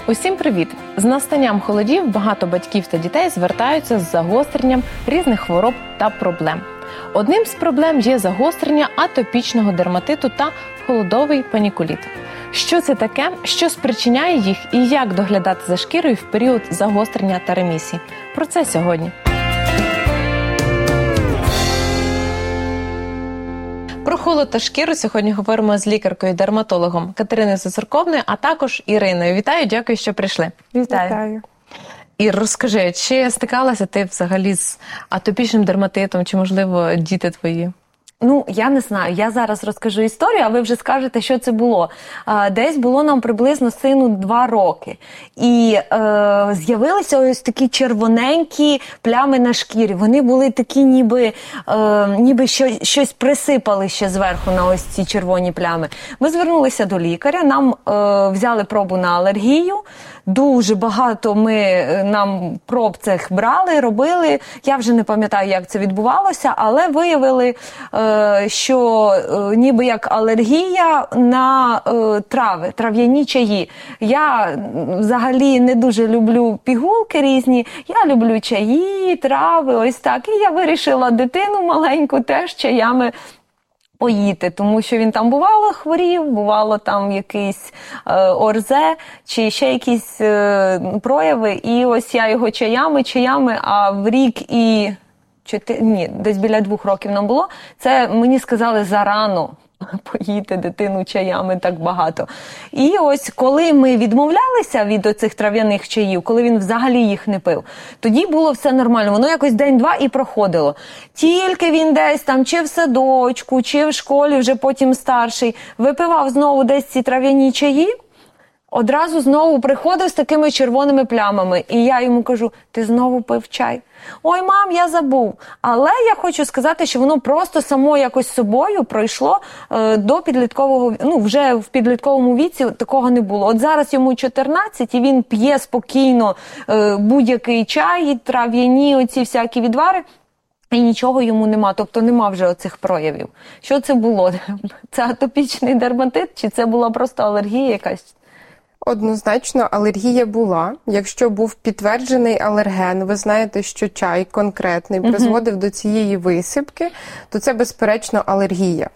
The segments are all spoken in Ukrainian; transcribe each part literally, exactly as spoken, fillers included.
Усім привіт! З настанням холодів багато батьків та дітей звертаються з загостренням різних хвороб та проблем. Одним з проблем є загострення атопічного дерматиту та холодовий панікуліт. Що це таке, що спричиняє їх і як доглядати за шкірою в період загострення та ремісії? Про це сьогодні. Про холод та шкіру сьогодні говоримо з лікаркою-дерматологом Катериною Зацерковною, а також Іриною. Вітаю, дякую, що прийшли. Вітаю. Вітаю. Ір, розкажи, чи стикалася ти взагалі з атопічним дерматитом, чи, можливо, діти твої? Ну, я не знаю. Я зараз розкажу історію, а ви вже скажете, що це було. Десь було нам приблизно сину два роки. І е, з'явилися ось такі червоненькі плями на шкірі. Вони були такі, ніби, е, ніби що, щось присипали ще зверху на ось ці червоні плями. Ми звернулися до лікаря, нам е, взяли пробу на алергію. Дуже багато ми нам проб цих брали, робили. Я вже не пам'ятаю, як це відбувалося, але виявили, що ніби як алергія на трави, трав'яні чаї. Я взагалі не дуже люблю пігулки різні, я люблю чаї, трави, ось так. І я вирішила дитину маленьку теж чаями поїти, тому що він там бувало хворів, бувало там якийсь е, орзе, чи ще якісь е, прояви, і ось я його чаями, чаями, а в рік і чотири, ні, десь біля двох років нам було, це мені сказали зарано поїти дитину чаями так багато. І ось коли ми відмовлялися від оцих трав'яних чаїв, коли він взагалі їх не пив, тоді було все нормально. Воно якось день-два і проходило. Тільки він десь там, чи в садочку, чи в школі, вже потім старший, випивав знову десь ці трав'яні чаї, одразу знову приходив з такими червоними плямами. І я йому кажу, ти знову пив чай? Ой, мам, я забув. Але я хочу сказати, що воно просто само якось собою пройшло е, до підліткового, ну, вже в підлітковому віці такого не було. От зараз йому чотирнадцять, і він п'є спокійно е, будь-який чай, трав'яні, оці всякі відвари, і нічого йому нема, тобто нема вже оцих проявів. Що це було? Це атопічний дерматит, чи це була просто алергія якась? Однозначно, алергія була. Якщо був підтверджений алерген, ви знаєте, що чай конкретний призводив до цієї висипки, то це, безперечно, алергія.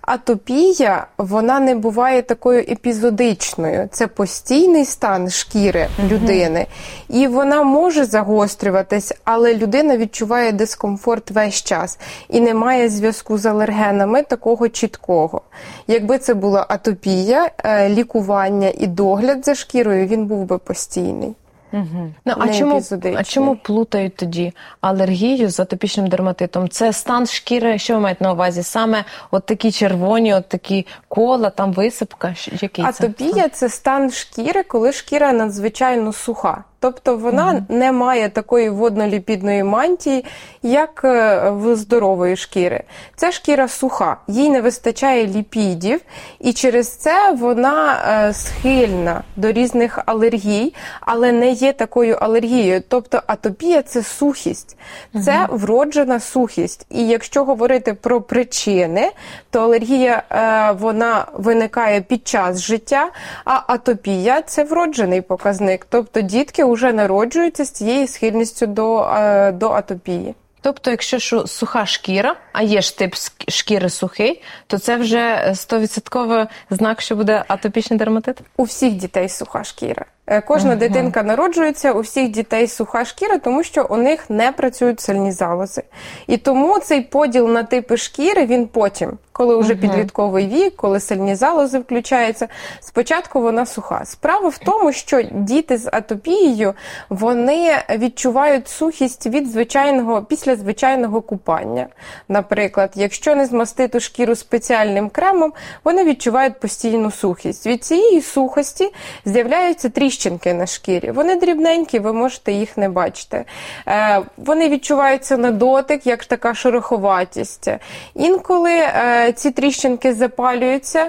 Атопія, вона не буває такою епізодичною. Це постійний стан шкіри людини. І вона може загострюватись, але людина відчуває дискомфорт весь час. І немає зв'язку з алергенами такого чіткого. Якби це була атопія, лікування і догляд за шкірою, він був би постійний. Угу. Ну, а, чому, а чому плутають тоді алергію з атопічним дерматитом? Це стан шкіри, що ви маєте на увазі? Саме от такі червоні, от такі кола, там висипка? Який Атопія це? – це стан шкіри, коли шкіра надзвичайно суха. Тобто вона mm-hmm. не має такої водноліпідної мантії, як в здорової шкіри. Ця шкіра суха, їй не вистачає ліпідів, і через це вона е, схильна до різних алергій, але не є такою алергією. Тобто атопія – це сухість, це mm-hmm. вроджена сухість. І якщо говорити про причини, то алергія е, вона виникає під час життя, а атопія – це вроджений показник. Тобто дітки вже народжуються з цією схильністю до, до атопії. Тобто, якщо суха шкіра, а є ж тип шкіри сухий, то це вже сто відсотків знак, що буде атопічний дерматит? У всіх дітей суха шкіра. Кожна ага. дитинка народжується, у всіх дітей суха шкіра, тому що у них не працюють сальні залози. І тому цей поділ на типи шкіри, він потім, коли вже ага. підлітковий вік, коли сальні залози включаються, спочатку вона суха. Справа в тому, що діти з атопією, вони відчувають сухість від звичайного, після звичайного купання. Наприклад, якщо не змастити шкіру спеціальним кремом, вони відчувають постійну сухість. Від цієї сухості з'являються тріщини на шкірі. Вони дрібненькі, ви можете їх не бачити. Е, вони відчуваються на дотик, як така шероховатість. Інколи е, ці тріщинки запалюються,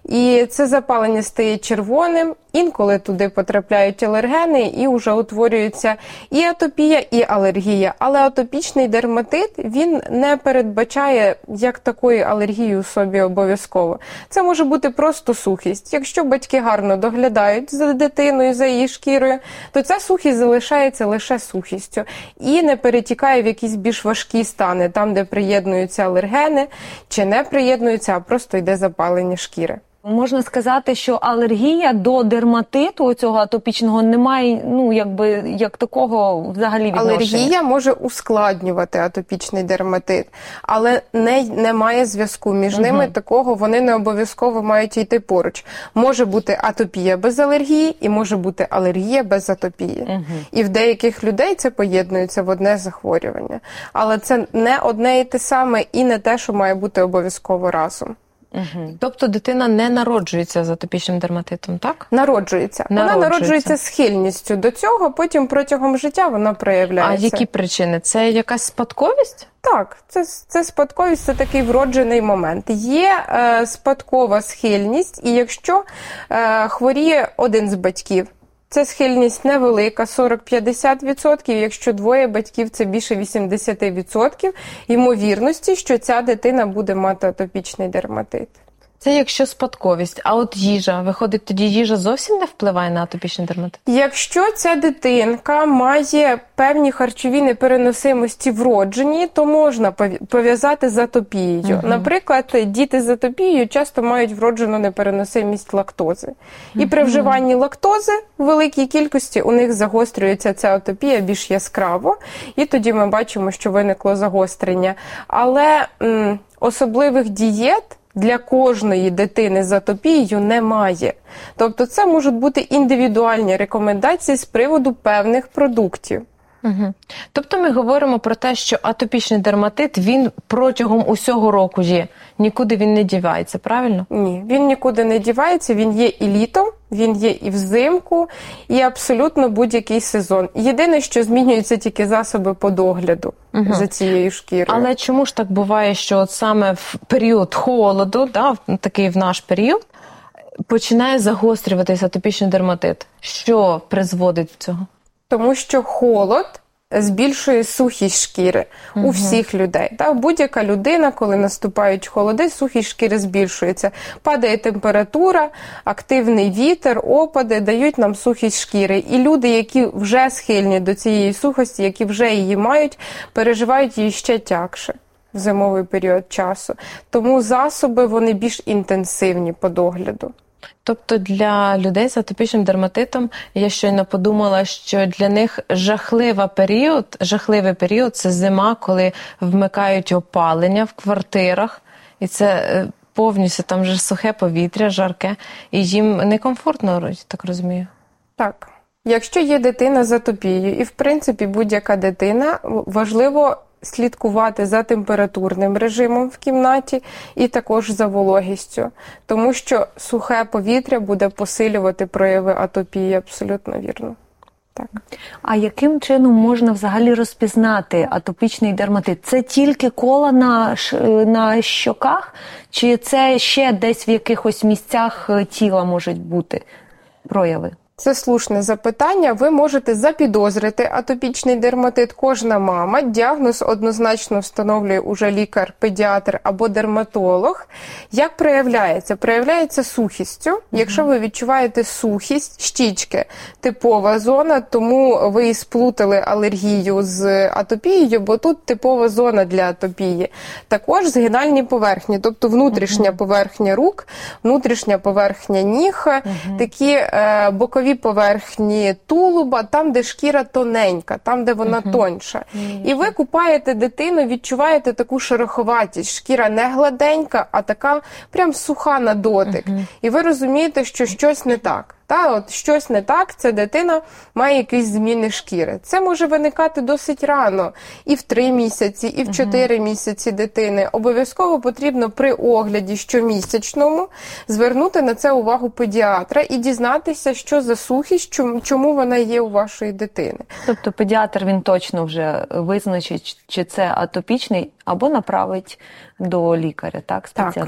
І це запалення стає червоним, інколи туди потрапляють алергени і вже утворюється і атопія, і алергія. Але атопічний дерматит, він не передбачає як такої алергії у собі обов'язково. Це може бути просто сухість. Якщо батьки гарно доглядають за дитиною, за її шкірою, то ця сухість залишається лише сухістю і не перетікає в якісь більш важкі стани, там, де приєднуються алергени, чи не приєднуються, а просто йде запалення шкіри. Можна сказати, що алергія до дерматиту цього атопічного немає, ну, якби, як такого взагалі відношення. Алергія може ускладнювати атопічний дерматит, але не, немає зв'язку між ними угу. такого, вони не обов'язково мають йти поруч. Може бути атопія без алергії і може бути алергія без атопії. Угу. І в деяких людей це поєднується в одне захворювання. Але це не одне і те саме і не те, що має бути обов'язково разом. Угу. Тобто дитина не народжується з атопічним дерматитом, так? Народжується. Народжується. Вона народжується схильністю до цього, потім протягом життя вона проявляється. А які причини? Це якась спадковість? Так, це, це спадковість, це такий вроджений момент. Є е, спадкова схильність, і якщо е, хворіє один з батьків, це схильність невелика, сорок-п'ятдесят відсотків. Якщо двоє батьків, це більше вісімдесят відсотків ймовірності, що ця дитина буде мати атопічний дерматит. Це якщо спадковість. А от їжа, виходить, тоді їжа зовсім не впливає на атопічний дерматит? Якщо ця дитинка має певні харчові непереносимості вроджені, то можна пов'язати з атопією. Угу. Наприклад, діти з атопією часто мають вроджену непереносимість лактози. І при вживанні лактози в великій кількості у них загострюється ця атопія більш яскраво, і тоді ми бачимо, що виникло загострення. Але м, особливих дієт для кожної дитини з атопією немає. Тобто це можуть бути індивідуальні рекомендації з приводу певних продуктів. Угу. Тобто ми говоримо про те, що атопічний дерматит, він протягом усього року є, нікуди він не дівається, правильно? Ні, він нікуди не дівається, він є і літом, він є і взимку, і абсолютно будь-який сезон. Єдине, що змінюються тільки засоби по догляду угу. за цією шкірою. Але чому ж так буває, що от саме в період холоду, да, такий в наш період, починає загострюватися атопічний дерматит? Що призводить до цього? Тому що холод збільшує сухість шкіри угу. у всіх людей. Так? Будь-яка людина, коли наступають холоди, сухість шкіри збільшується. Падає температура, активний вітер, опади дають нам сухість шкіри. І люди, які вже схильні до цієї сухості, які вже її мають, переживають її ще тягше в зимовий період часу. Тому засоби, вони більш інтенсивні по догляду. Тобто для людей з атопічним дерматитом, я щойно подумала, що для них жахлива період, жахливий період – це зима, коли вмикають опалення в квартирах, і це повністю там вже сухе повітря, жарке, і їм некомфортно, так розумію. Так. Якщо є дитина з атопією, і в принципі будь-яка дитина, важливо слідкувати за температурним режимом в кімнаті і також за вологістю, тому що сухе повітря буде посилювати прояви атопії, абсолютно вірно. Так. А яким чином можна взагалі розпізнати атопічний дерматит? Це тільки кола на, на щоках, чи це ще десь в якихось місцях тіла можуть бути прояви? Це слушне запитання. Ви можете запідозрити атопічний дерматит. Кожна мама. Діагноз однозначно встановлює уже лікар, педіатр або дерматолог. Як проявляється? Проявляється сухістю. Mm-hmm. Якщо ви відчуваєте сухість, щічки – типова зона, тому ви і сплутали алергію з атопією, бо тут типова зона для атопії. Також згинальні поверхні, тобто внутрішня mm-hmm. поверхня рук, внутрішня поверхня ніг, mm-hmm. такі е, бокові поверхні тулуба, там, де шкіра тоненька, там, де вона uh-huh. тоньша. Uh-huh. І ви купаєте дитину, відчуваєте таку шероховатість. Шкіра не гладенька, а така прям суха на дотик. Uh-huh. І ви розумієте, що щось не так. Та, от щось не так, ця дитина має якісь зміни шкіри. Це може виникати досить рано, і в три місяці, і в чотири угу. місяці дитини. Обов'язково потрібно при огляді щомісячному звернути на це увагу педіатра і дізнатися, що за сухість, чому вона є у вашої дитини. Тобто педіатр, він точно вже визначить, чи це атопічний, або направить до лікаря, так, спеціаліста. Так.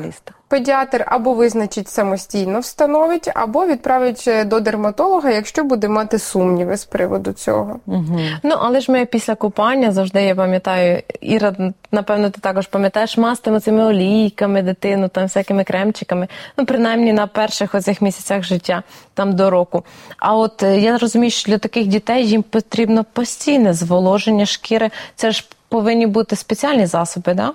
Педіатр або визначить самостійно, встановить, або відправить до дерматолога, якщо буде мати сумніви з приводу цього. Угу. Ну, але ж ми після купання завжди, я пам'ятаю, Іра, напевно, ти також пам'ятаєш, мастимо цими олійками дитину, там всякими кремчиками, ну, принаймні на перших оцих місяцях життя, там до року. А от я розумію, що для таких дітей їм потрібно постійне зволоження шкіри. Це ж повинні бути спеціальні засоби, да?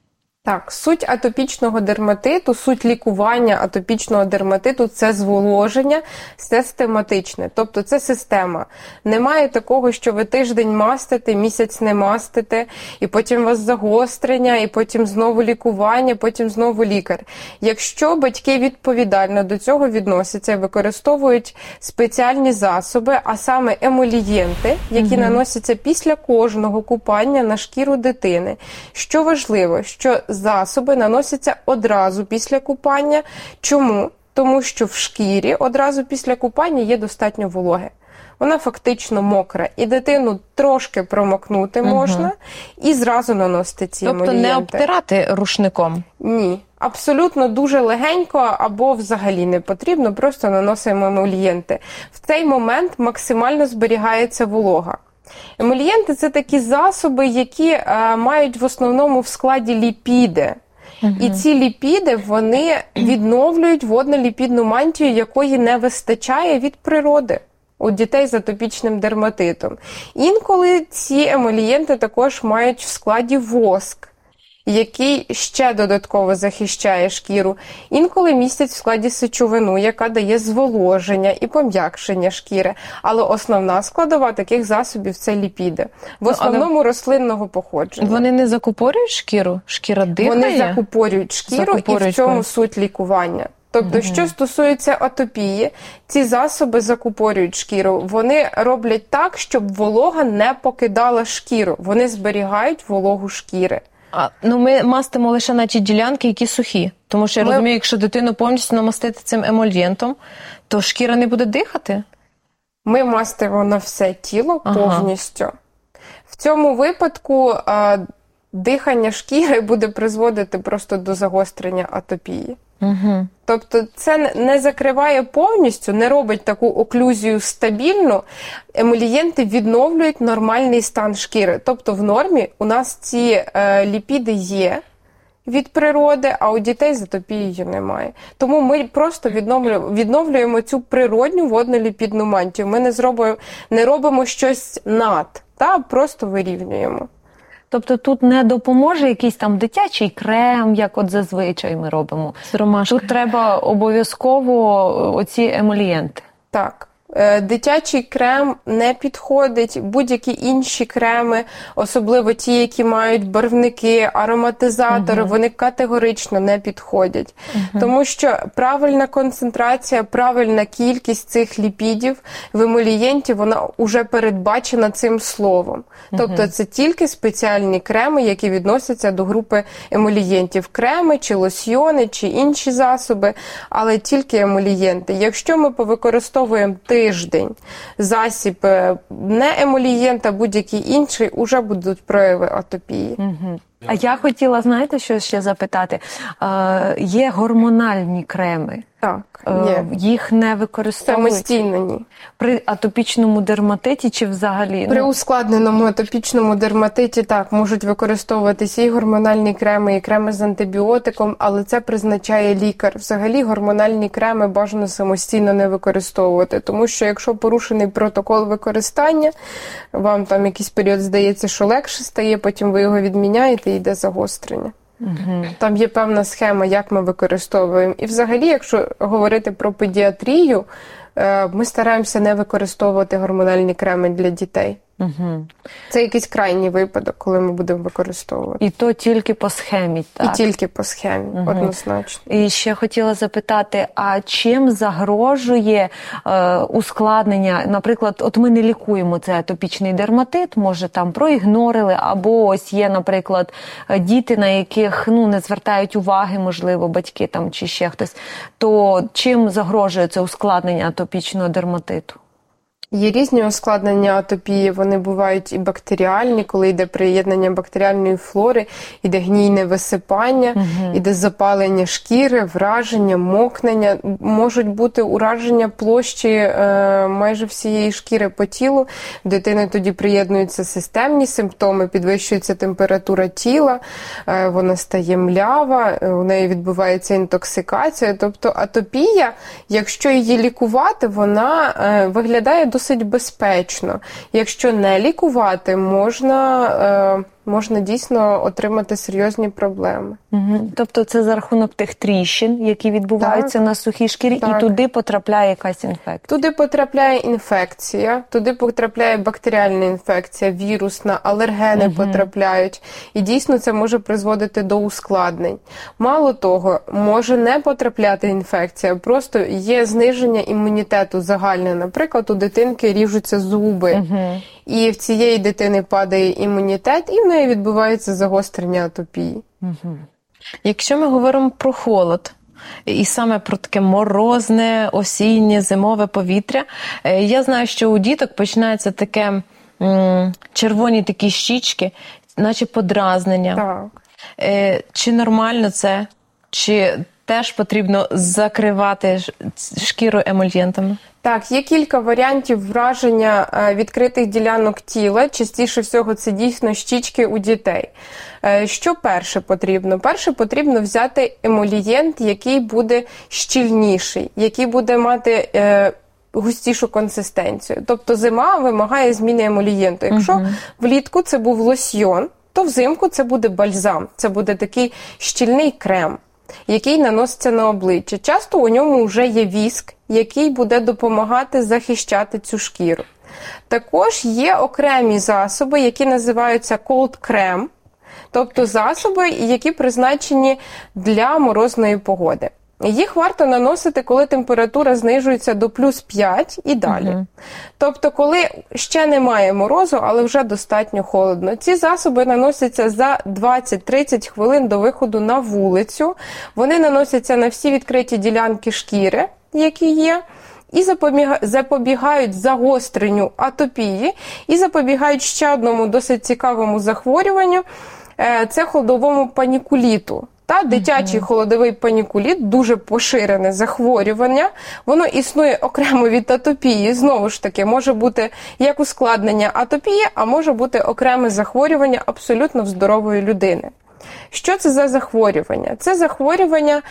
Так, суть атопічного дерматиту, суть лікування атопічного дерматиту – це зволоження систематичне, тобто це система. Немає такого, що ви тиждень мастите, місяць не мастите, і потім у вас загострення, і потім знову лікування, потім знову лікар. Якщо батьки відповідально до цього відносяться, використовують спеціальні засоби, а саме емолієнти, які угу. наносяться після кожного купання на шкіру дитини. Що важливо, що засоби наносяться одразу після купання. Чому? Тому що в шкірі одразу після купання є достатньо вологи. Вона фактично мокра. І дитину трошки промокнути можна, угу. і зразу наносити ці тобто емолієнти. Тобто не обтирати рушником? Ні. Абсолютно дуже легенько або взагалі не потрібно, просто наносимо емолієнти. В цей момент максимально зберігається волога. Емолієнти – це такі засоби, які е, мають в основному в складі ліпіди. Uh-huh. І ці ліпіди, вони відновлюють водно-ліпідну мантію, якої не вистачає від природи у дітей з атопічним дерматитом. Інколи ці емолієнти також мають в складі воск, який ще додатково захищає шкіру. Інколи містять в складі сечовину, яка дає зволоження і пом'якшення шкіри. Але основна складова таких засобів – це ліпіди. В основному ну, рослинного походження. Вони не закупорюють шкіру? Шкіра дихає? Вони закупорюють шкіру, закупорюють, і в цьому суть лікування. Тобто, угу. що стосується атопії, ці засоби закупорюють шкіру. Вони роблять так, щоб волога не покидала шкіру. Вони зберігають вологу шкіри. А, ну ми мастимо лише на ті ділянки, які сухі. Тому що я ми... розумію, якщо дитину повністю намастити цим емольєнтом, то шкіра не буде дихати? Ми мастимо на все тіло ага. повністю. В цьому випадку а, дихання шкіри буде призводити просто до загострення атопії. Угу. Тобто це не закриває повністю, не робить таку оклюзію стабільну. Емолієнти відновлюють нормальний стан шкіри. Тобто в нормі у нас ці е, ліпіди є від природи, а у дітей з атопією немає. Тому ми просто відновлюємо, відновлюємо цю природню водно-ліпідну мантію. Ми не, зробимо, не робимо щось над, та просто вирівнюємо. Тобто тут не допоможе якийсь там дитячий крем, як от зазвичай ми робимо. З ромашки. Тут треба обов'язково оці емолієнти. Так. Дитячий крем не підходить, будь-які інші креми, особливо ті, які мають барвники, ароматизатори, uh-huh. вони категорично не підходять. Uh-huh. Тому що правильна концентрація, правильна кількість цих ліпідів в емолієнті, вона вже передбачена цим словом. Uh-huh. Тобто це тільки спеціальні креми, які відносяться до групи емолієнтів. Креми, чи лосьйони, чи інші засоби, але тільки емолієнти. Якщо ми повикористовуємо тиждень засіб не емолієнт, а будь-який інший, уже будуть прояви атопії. Угу. А я хотіла, знаєте, що ще запитати? Е, є гормональні креми. Так, є. Е, їх не використовують? Самостійно ні. При атопічному дерматиті чи взагалі? При ну... ускладненому атопічному дерматиті, так, можуть використовуватися і гормональні креми, і креми з антибіотиком, але це призначає лікар. Взагалі гормональні креми бажано самостійно не використовувати, тому що якщо порушений протокол використання, вам там якийсь період здається, що легше стає, потім ви його відміняєте і йде загострення. Угу. Там є певна схема, як ми використовуємо. І взагалі, якщо говорити про педіатрію, ми стараємося не використовувати гормональні креми для дітей. Угу. Це якийсь крайній випадок, коли ми будемо використовувати. І то тільки по схемі, так? І тільки по схемі, угу. однозначно. І ще хотіла запитати, а чим загрожує е, ускладнення? Наприклад, от ми не лікуємо цей атопічний дерматит, може там проігнорили, або ось є, наприклад, діти, на яких ну, не звертають уваги, можливо, батьки там чи ще хтось. То чим загрожує це ускладнення атопічного дерматиту? Є різні ускладнення атопії, вони бувають і бактеріальні, коли йде приєднання бактеріальної флори, йде гнійне висипання, угу. йде запалення шкіри, враження, мокнення, можуть бути ураження площі е, майже всієї шкіри по тілу, в дитини тоді приєднуються системні симптоми, підвищується температура тіла, е, вона стає млява, у неї відбувається інтоксикація, тобто атопія, якщо її лікувати, вона е, виглядає досить досить безпечно. Якщо не лікувати, можна, е, можна дійсно отримати серйозні проблеми. Угу. Тобто це за рахунок тих тріщин, які відбуваються так. на сухій шкірі, так. і туди потрапляє якась інфекція? Туди потрапляє інфекція, туди потрапляє бактеріальна інфекція, вірусна, алергени угу. потрапляють. І дійсно це може призводити до ускладнень. Мало того, може не потрапляти інфекція, просто є зниження імунітету загальне. Наприклад, у дитинки ріжуться зуби, угу. і в цієї дитини падає імунітет, і в неї відбувається загострення атопії. Угу. Якщо ми говоримо про холод, і саме про таке морозне, осіннє, зимове повітря, я знаю, що у діток починається таке м, червоні такі щічки, наче подразнення. Так. Чи нормально це? Чи теж потрібно закривати шкіру емольєнтами? Так, є кілька варіантів враження відкритих ділянок тіла. Частіше всього це дійсно щічки у дітей. Що перше потрібно? Перше потрібно взяти емолієнт, який буде щільніший, який буде мати е, густішу консистенцію. Тобто зима вимагає зміни емолієнту. Якщо угу. влітку це був лосьйон, то взимку це буде бальзам. Це буде такий щільний крем, який наноситься на обличчя. Часто у ньому вже є віск, який буде допомагати захищати цю шкіру. Також є окремі засоби, які називаються cold cream, тобто засоби, які призначені для морозної погоди. Їх варто наносити, коли температура знижується до плюс п'ять і далі. Угу. Тобто, коли ще немає морозу, але вже достатньо холодно. Ці засоби наносяться за двадцять-тридцять хвилин до виходу на вулицю. Вони наносяться на всі відкриті ділянки шкіри, які є, і запобігають загостренню атопії, і запобігають ще одному досить цікавому захворюванню – це холодовому панікуліту. Та, дитячий mm-hmm. холодовий панікуліт – дуже поширене захворювання. Воно існує окремо від атопії. Знову ж таки, може бути як ускладнення атопії, а може бути окреме захворювання абсолютно в здорової людини. Що це за захворювання? Це захворювання,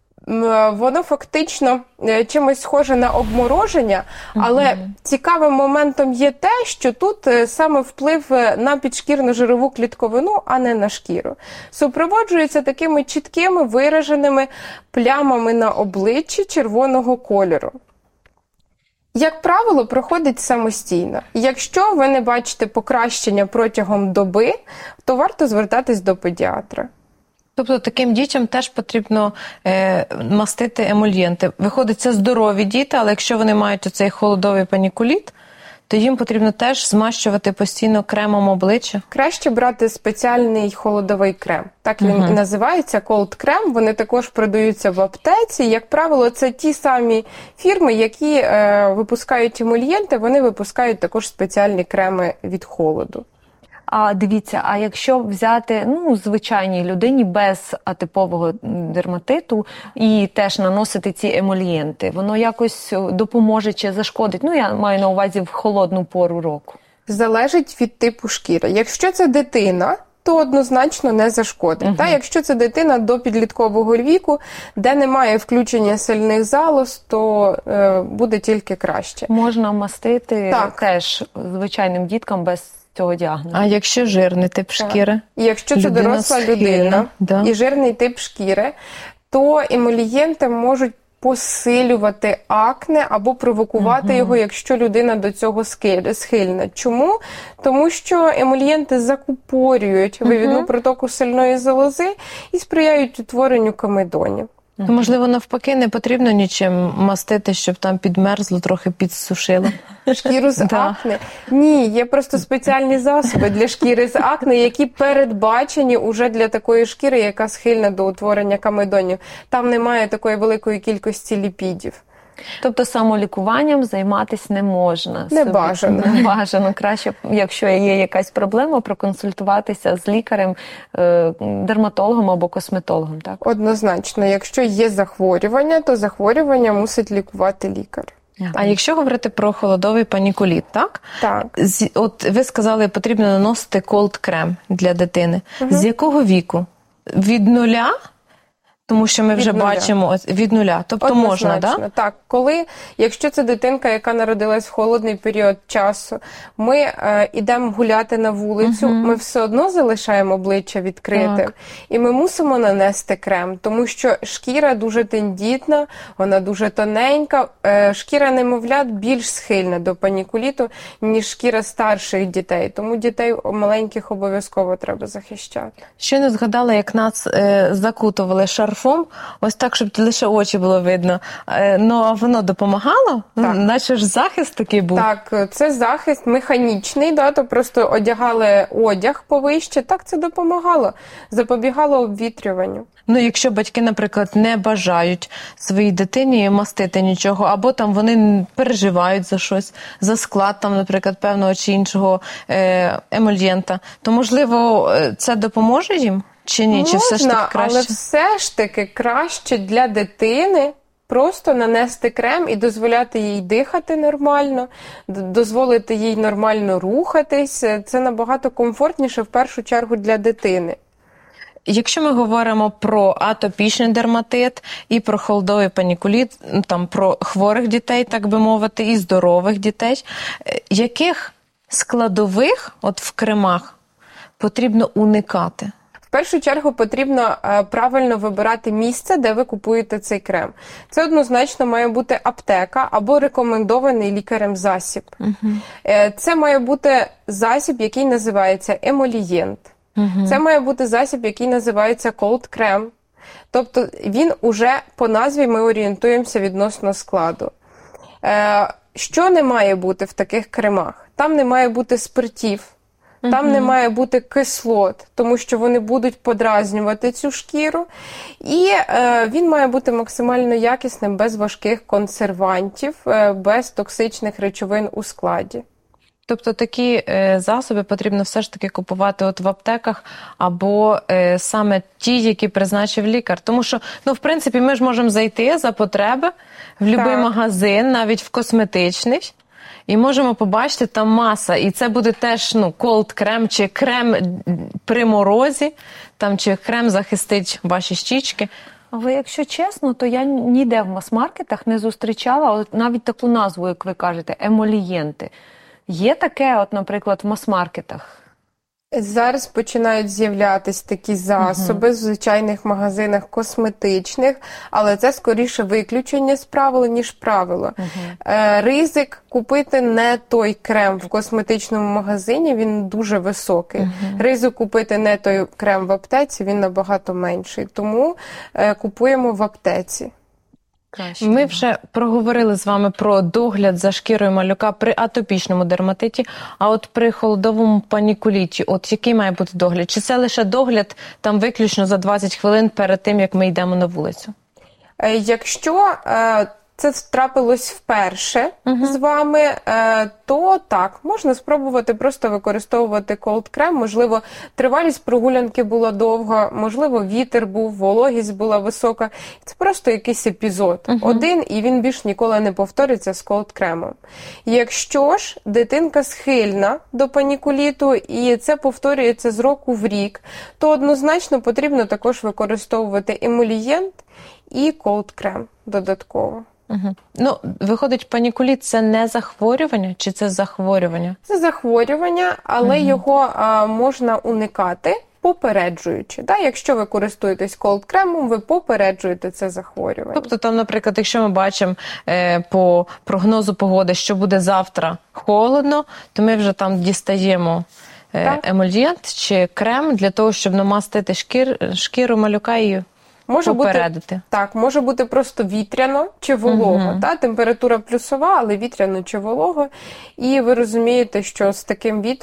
воно фактично чимось схоже на обмороження, але mm-hmm. цікавим моментом є те, що тут саме вплив на підшкірну жирову клітковину, а не на шкіру. Супроводжується такими чіткими вираженими плямами на обличчі червоного кольору. Як правило, проходить самостійно. Якщо ви не бачите покращення протягом доби, то варто звертатись до педіатра. Тобто таким дітям теж потрібно е, мастити емольєнти. Виходить, це здорові діти, але якщо вони мають оцей холодовий панікуліт, то їм потрібно теж змащувати постійно кремом обличчя? Краще брати спеціальний холодовий крем. Так він uh-huh. і називається, cold cream. Вони також продаються в аптеці. Як правило, це ті самі фірми, які е, випускають емольєнти, вони випускають також спеціальні креми від холоду. А дивіться, а якщо взяти, ну, звичайній людині без атипового дерматиту і теж наносити ці емольєнти, воно якось допоможе чи зашкодить? Ну, я маю на увазі в холодну пору року. Залежить від типу шкіри. Якщо це дитина, то однозначно не зашкодить. Uh-huh. Та, якщо це дитина до підліткового віку, де немає включення сильних залоз, то е, буде тільки краще. Можна мастити так. теж звичайним діткам без цього діагнозу. А якщо жирний тип шкіри? І якщо це людина доросла схильна, людина да. і жирний тип шкіри, то емолієнти можуть посилювати акне або провокувати угу. його, якщо людина до цього схильна. Чому? Тому що емолієнти закупорюють вивідну угу. протоку сальної залози і сприяють утворенню комедонів. То, можливо, навпаки, не потрібно нічим мастити, щоб там підмерзло, трохи підсушило. Шкіру з акне? Ні, є просто спеціальні засоби для шкіри з акне, які передбачені уже для такої шкіри, яка схильна до утворення комедонів. Там немає такої великої кількості ліпідів. Тобто самолікуванням займатися не можна. Не бажано. Не бажано. Краще, якщо є якась проблема, проконсультуватися з лікарем, дерматологом або косметологом. Так? Однозначно. Якщо є захворювання, то захворювання мусить лікувати лікар. А якщо говорити про холодовий панікуліт, так? Так. З, от ви сказали, потрібно наносити колд-крем для дитини. Угу. З якого віку? Від нуля? Тому що ми вже від нуля. бачимо від нуля. Тобто можна, так? Да? Так, коли, якщо це дитинка, яка народилась в холодний період часу, ми е, йдемо гуляти на вулицю, угу. ми все одно залишаємо обличчя відкритим. Так. І ми мусимо нанести крем, тому що шкіра дуже тендітна, вона дуже тоненька. Е, шкіра немовлят більш схильна до панікуліту, ніж шкіра старших дітей. Тому дітей маленьких обов'язково треба захищати. Щойно згадала, як нас е, закутували шарфом, ось так, щоб лише очі було видно. Ну, а воно допомагало? Так. Наче ж захист такий був. Так, це захист механічний, да, то просто одягали одяг повище, так це допомагало, запобігало обвітрюванню. Ну, якщо батьки, наприклад, не бажають своїй дитині мастити нічого, або там вони переживають за щось, за склад, там, наприклад, певного чи іншого е- емольєнта, то, можливо, це допоможе їм? Чи ні? Можна, чи все ж таки краще? але все ж таки краще для дитини просто нанести крем і дозволяти їй дихати нормально, дозволити їй нормально рухатись. Це набагато комфортніше в першу чергу для дитини. Якщо ми говоримо про атопічний дерматит і про холодовий панікуліт, там про хворих дітей, так би мовити, і здорових дітей, яких складових от в кремах потрібно уникати? В першу чергу потрібно е, правильно вибирати місце, де ви купуєте цей крем. Це однозначно має бути аптека або рекомендований лікарем засіб. Uh-huh. Е, це має бути засіб, який називається емолієнт. Uh-huh. Це має бути засіб, який називається Cold Cream. Тобто він уже по назві ми орієнтуємося відносно складу. Е, що не має бути в таких кремах? Там не має бути спиртів. Там uh-huh. не має бути кислот, тому що вони будуть подразнювати цю шкіру. І е, він має бути максимально якісним, без важких консервантів, е, без токсичних речовин у складі. Тобто такі е, засоби потрібно все ж таки купувати от в аптеках або е, саме ті, які призначив лікар. Тому що, ну, в принципі, ми ж можемо зайти за потреби в будь-який магазин, навіть в косметичний, і можемо побачити там маса. І це буде теж, ну, колд-крем чи крем при морозі, там, чи крем захистить ваші щічки. Але якщо чесно, то я ніде в мас-маркетах не зустрічала от навіть таку назву, як ви кажете, емолієнти. Є таке, от, наприклад, в мас-маркетах? Зараз починають з'являтися такі засоби uh-huh. в звичайних магазинах косметичних, але це скоріше виключення з правил, ніж правило. Uh-huh. Е, ризик купити не той крем в косметичному магазині, він дуже високий. Uh-huh. Ризик купити не той крем в аптеці, він набагато менший. Тому е, купуємо в аптеці. Краще. Ми вже проговорили з вами про догляд за шкірою малюка при атопічному дерматиті, а от при холодовому панікуліті, от який має бути догляд? Чи це лише догляд там виключно за двадцять хвилин перед тим, як ми йдемо на вулицю? Якщо е, це трапилось вперше uh-huh. з вами, е, то так, можна спробувати просто використовувати колд-крем. Можливо, тривалість прогулянки була довга, можливо, вітер був, вологість була висока. Це просто якийсь епізод. Uh-huh. Один, і він більш ніколи не повториться з колд-кремом. Якщо ж дитинка схильна до панікуліту, і це повторюється з року в рік, то однозначно потрібно також використовувати емолієнт і колд-крем додатково. Угу. Ну, виходить, панікуліт – це не захворювання, чи це захворювання? Це захворювання, але угу. його а, можна уникати попереджуючи. Да? Якщо ви користуєтесь колд-кремом, ви попереджуєте це захворювання. Тобто там, наприклад, якщо ми бачимо е, по прогнозу погоди, що буде завтра холодно, то ми вже там дістаємо е, емольєнт чи крем для того, щоб намастити шкір, шкіру малюка і Може попередити. Бути, так, може бути просто вітряно чи волого. Uh-huh. Та? Температура плюсова, але вітряно чи волого. І ви розумієте, що з таким вітром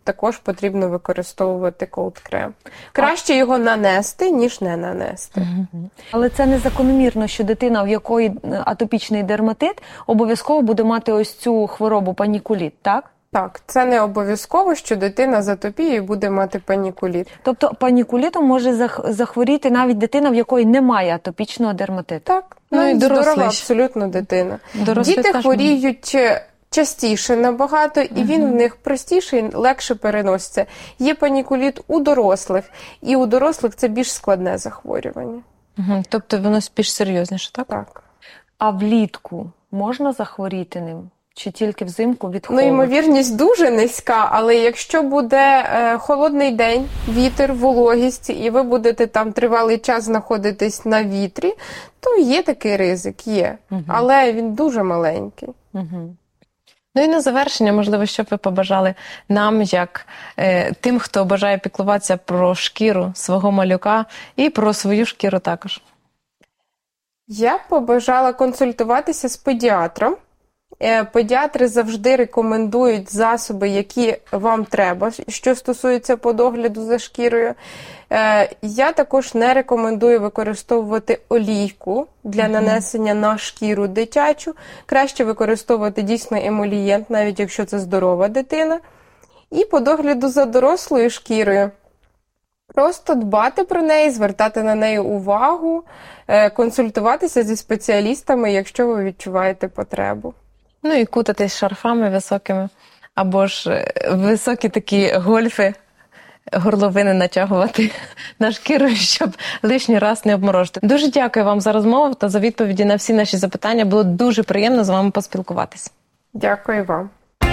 також потрібно використовувати колд-крем. Краще його нанести, ніж не нанести. Але це не закономірно, що дитина, в якої атопічний дерматит, обов'язково буде мати ось цю хворобу панікуліт, так? Так, це не обов'язково, що дитина з атопією буде мати панікуліт. Тобто панікулітом може зах- захворіти навіть дитина, в якої немає атопічного дерматиту? Так, Ну, і навіть дорослий здорова ж. абсолютно дитина. Дорослий Діти теж хворіють частіше набагато, і він в них простіший, легше переноситься. Є панікуліт у дорослих, і у дорослих це більш складне захворювання. Угу. Тобто воно більш серйозніше, так? Так. А влітку можна захворіти ним? Чи тільки взимку від Ну, холоду? ймовірність дуже низька, але якщо буде е, холодний день, вітер, вологість, і ви будете там тривалий час знаходитись на вітрі, то є такий ризик, є. Угу. Але він дуже маленький. Угу. Ну і на завершення, можливо, що б ви побажали нам, як е, тим, хто бажає піклуватися про шкіру свого малюка і про свою шкіру також. Я б побажала консультуватися з педіатром. Е, Педіатри завжди рекомендують засоби, які вам треба, що стосується по догляду за шкірою. Е, Я також не рекомендую використовувати олійку для нанесення на шкіру дитячу. Краще використовувати дійсно емолієнт, навіть якщо це здорова дитина. І по догляду за дорослою шкірою просто дбати про неї, звертати на неї увагу, е, консультуватися зі спеціалістами, якщо ви відчуваєте потребу. Ну і кутатись шарфами високими, або ж е, високі такі гольфи, горловини натягувати на шкіру, щоб лишній раз не обморожити. Дуже дякую вам за розмову та за відповіді на всі наші запитання. Було дуже приємно з вами поспілкуватись. Дякую вам.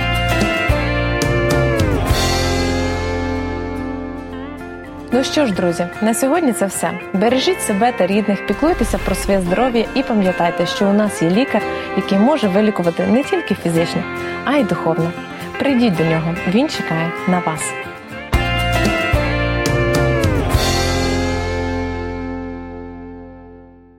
Ну що ж, друзі, на сьогодні це все. Бережіть себе та рідних, піклуйтеся про своє здоров'я і пам'ятайте, що у нас є лікар, який може вилікувати не тільки фізично, а й духовно. Прийдіть до нього, він чекає на вас.